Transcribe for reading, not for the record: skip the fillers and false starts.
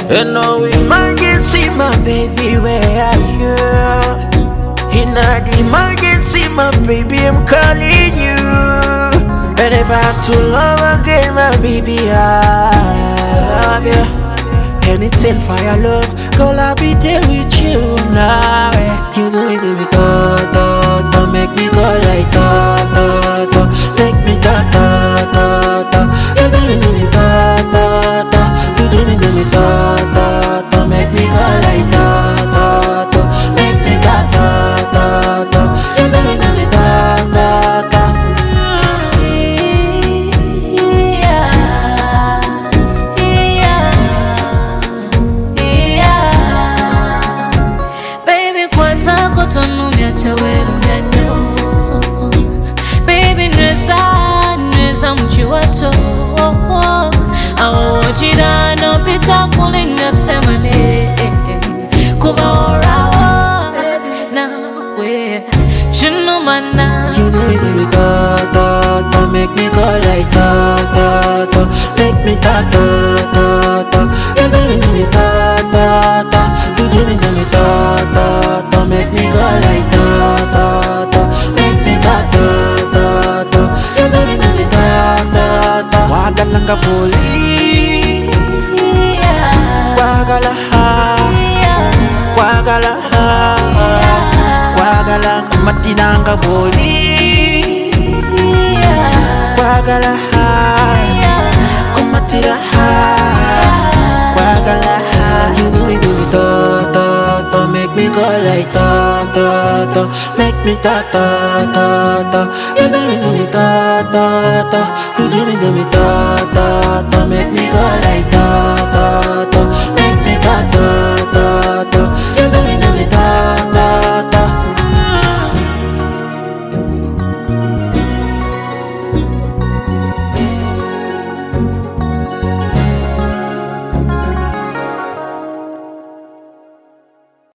You know emergency, my baby, where are you? In the emergency, my baby, I'm calling you. And if I have to love again, my baby, I love you. Anything for your love, girl, I'll be there with you now. You do me, make me go like make me you do me, you do me, make me go like make me you do me, baby, neza mchiwato awo jira no pita kulinga semane kuba orawo na we chunu mana you do me, make me go like make me you do me, you do me, make me go like make me you do me, wagalanga poli wagala matinanga poli wagala kumatira wagala you do me, make me go like make me you do me, you do me, make me go like